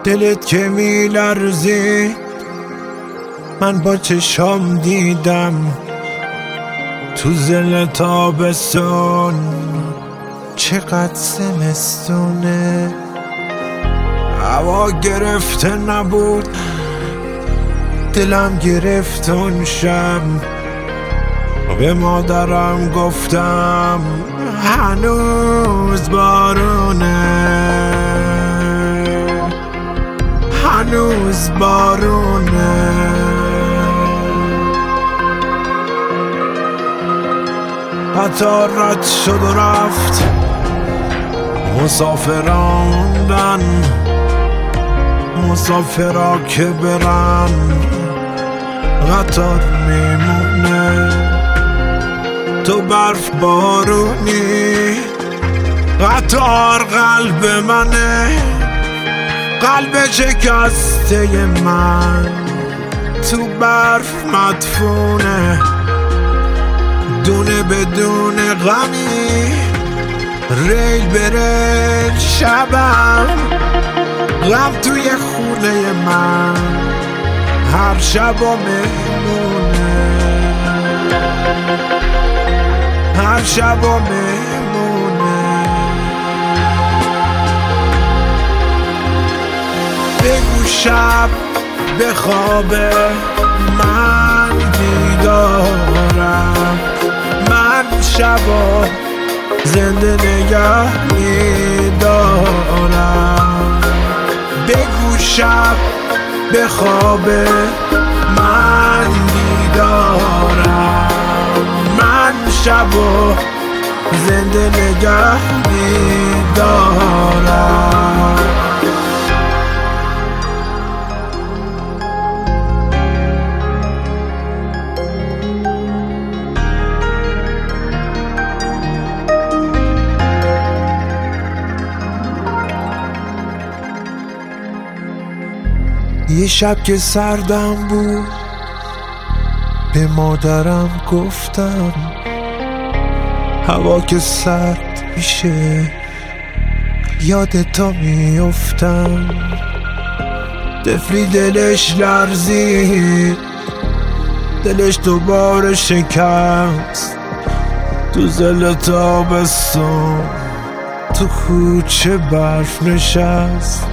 دلت که میلرزید من با چشام دیدم تو زل تابستون چقدر زمستونه. هوا گرفته نبود دلم گرفت اون شب، به مادرم گفتم هنوز بارونه، هنوز بارونه. قطار رد شد و رفت، مسافراندن مسافرا که برن قطار میمونه. تو برف بارونی قطار قلب منه، قلب شکسته من تو برف مدفونه. دونه بدون غمی ریل به ریل شبم، غم توی خونه من هر شب و مهمونه، هر شب و مهمونه. بگو شب به خوابه من بیدارم، من شبا زنده نگه میدارم. بگو شب به خوابه من بیدارم، من شبا زنده نگه میدارم. یه شب که سردم بود به مادرم گفتم هوا که سرد میشه یاد تو میافتم. طفلی دلش لرزید، دلش دوباره شکست تو زل تابستون تو کوچه برف نشست،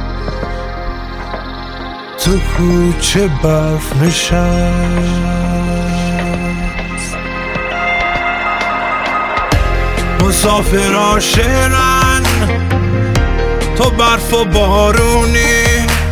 تو کوچه برف نشست. مسافرها شعرن تو برف و بارونی،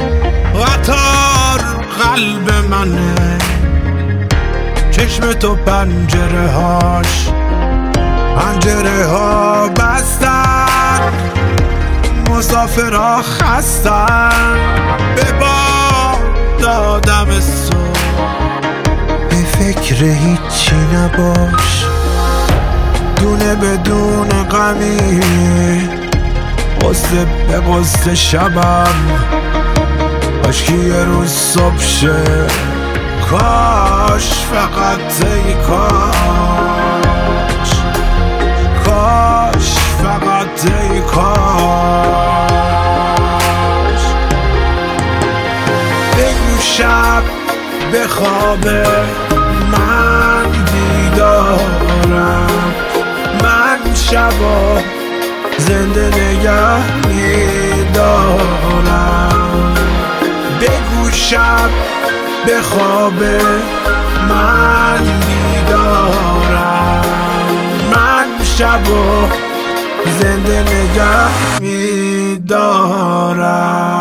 قطار قلب منه چشم تو پنجره هاش، پنجره ها بستن مسافرها خستن. به دادم صبح به فکر هیچی نباش، دونه بدون غمی قصه به قصه شبم. کاش که یه روز صبح شه، کاش فقط ای کاش، کاش فقط ای کاش. بگو شب به خوابه من بیدارم، من شبا زنده نگه میدارم. بگو شب به خوابه من بیدارم، من شبا زنده نگه میدارم.